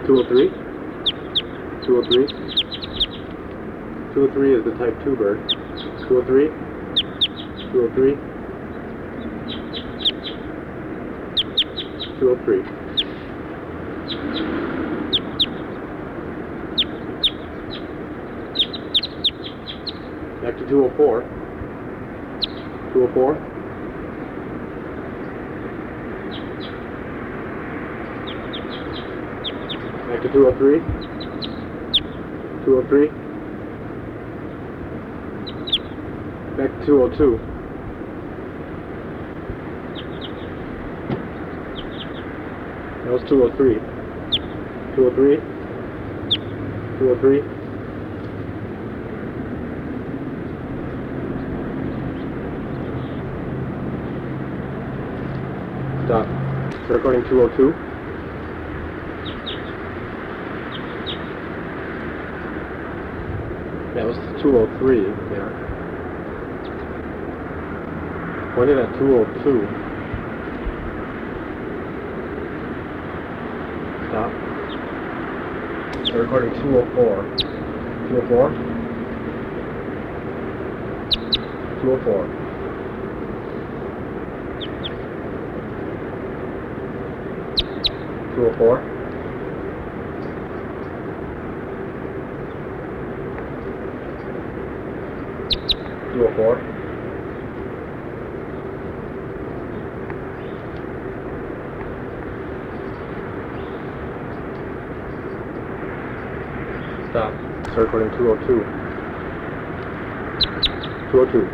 203. 203. 203 is the type 2 bird. 203. 203. 203. Back to 204. 204. Back to 203. 203. Back to 202. That was 203. 203. 203. Stop. Start recording 202. That was 203 there. Pointed at 202. Stop. Start recording 204. 204. 204. 204. 204. Stop. Start recording 202. 202.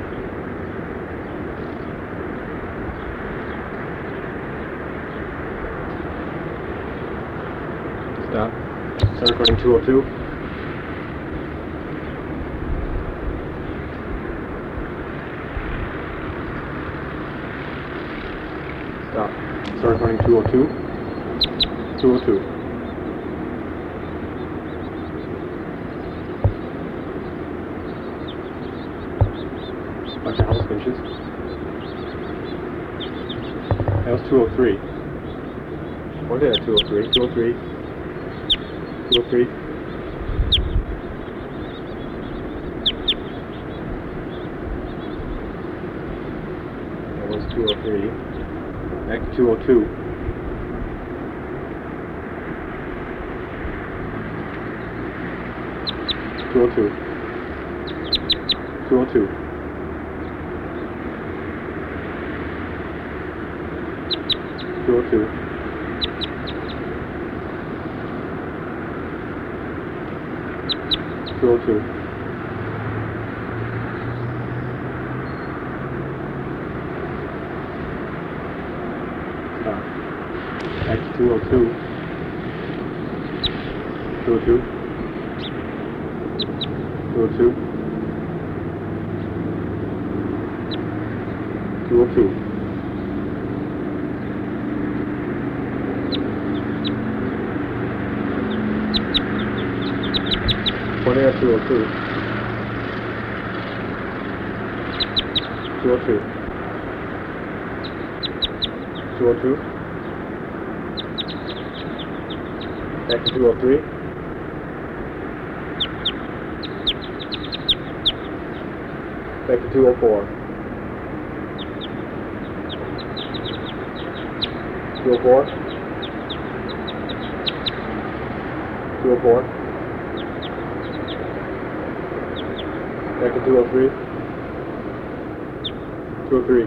Stop. Start recording 202. Stop. Start recording 202. 202. Bunch of house finches. That was 203. What did I 203? 203. 203. That was 203. Back to 202. 202. 202. 202. 202. Back to 202. 202. 202. 202. Pointing at 202. 202. 202. Back to 203. Back to 204. 204. 204. Back to 203. 203.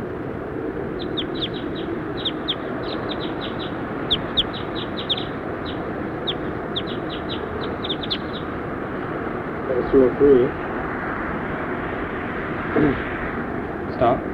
That was 203. Stop.